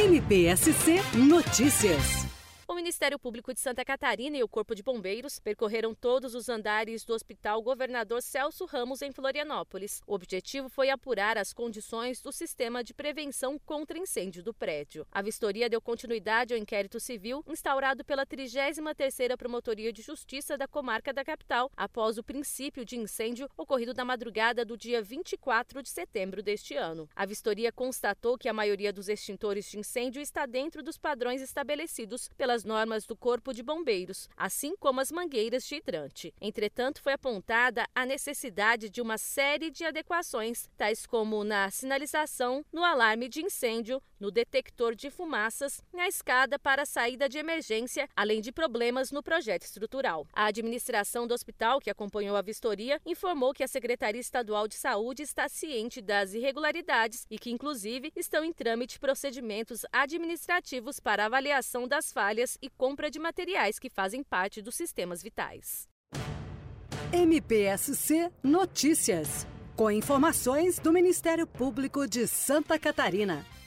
MPSC Notícias. O Ministério Público de Santa Catarina e o Corpo de Bombeiros percorreram todos os andares do Hospital Governador Celso Ramos, em Florianópolis. O objetivo foi apurar as condições do sistema de prevenção contra incêndio do prédio. A vistoria deu continuidade ao inquérito civil instaurado pela 33ª Promotoria de Justiça da Comarca da Capital, após o princípio de incêndio ocorrido na madrugada do dia 24 de setembro deste ano. A vistoria constatou que a maioria dos extintores de incêndio está dentro dos padrões estabelecidos pelas normas do Corpo de Bombeiros, assim como as mangueiras de hidrante. Entretanto, foi apontada a necessidade de uma série de adequações, tais como na sinalização, no alarme de incêndio, no detector de fumaças, na escada para a saída de emergência, além de problemas no projeto estrutural. A administração do hospital, que acompanhou a vistoria, informou que a Secretaria Estadual de Saúde está ciente das irregularidades e que, inclusive, estão em trâmite procedimentos administrativos para avaliação das falhas e compra de materiais que fazem parte dos sistemas vitais. MPSC Notícias, com informações do Ministério Público de Santa Catarina.